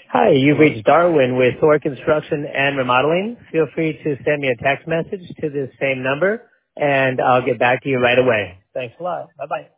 Hi, you've Hello. reached Darwin with Thor Construction and Remodeling. Feel free to send me a text message to this same number, and I'll get back to you right away. Thanks a lot. Bye-bye.